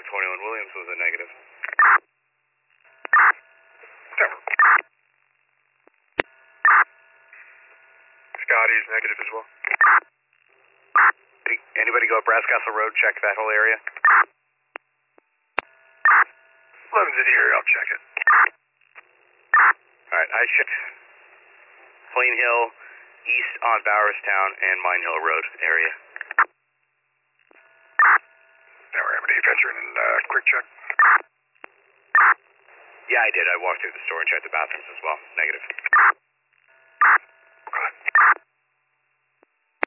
21 Williams was a negative. Denver. Scotty's negative as well. Anybody go up Brass Castle Road, check that whole area? 11's in the area, I'll check it. Alright, I checked Plain Hill, east on Bowerstown, and Mine Hill Road area. Now we're having a veteran and quick check. Yeah, I did. I walked through the store and checked the bathrooms as well. Negative.